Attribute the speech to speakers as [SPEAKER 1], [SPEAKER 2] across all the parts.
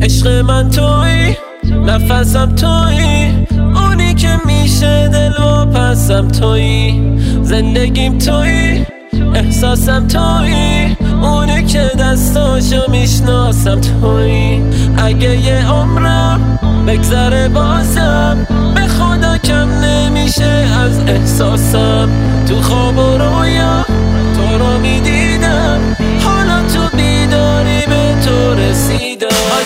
[SPEAKER 1] عشق من تویی، نفسم تویی، اونی که میشه دل و پسم تویی، زندگیم تویی، احساسم تویی، اونی که دستاشو میشناسم تویی. اگه یه عمرم بگذره بازم به خدا کم نمیشه از احساسم. تو خواب و رویا تو رو میدیدم، حالا تو بیداری به تو رسیدم.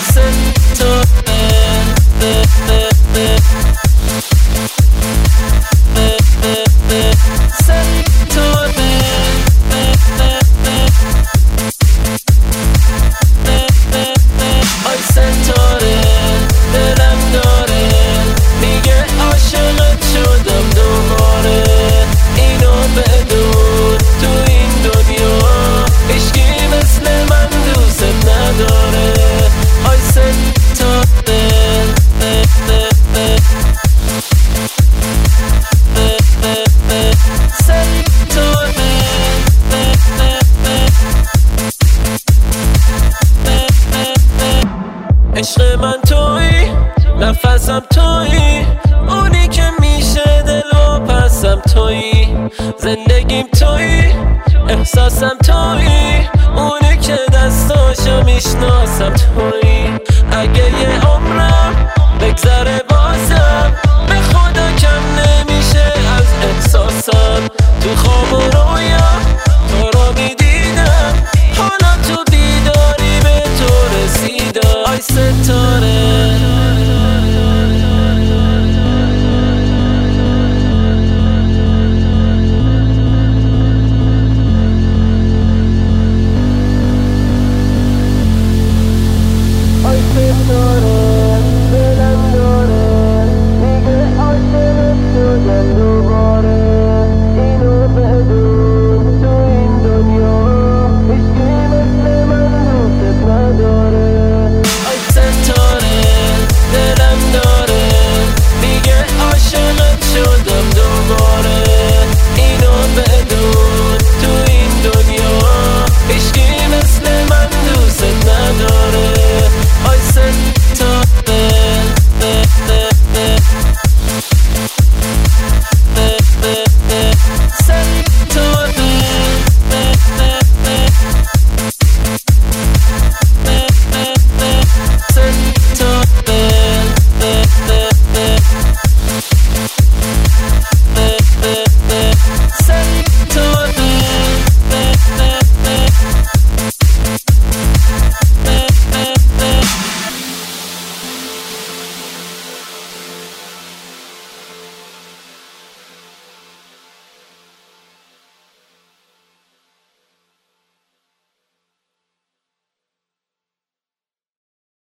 [SPEAKER 1] ستاره دلم داره میگه عاشقت شدم دوباره. اینو بدون تو این دنیا هیچکی مثل من دوست نداره. آی ستاره عشق من تویی، نفسم تویی، اونی که میشه دل و پسم تویی، زندگیم تویی، احساسم تویی، اونی که دستاشو میشناسم تویی. اگه یه عمرم بگذره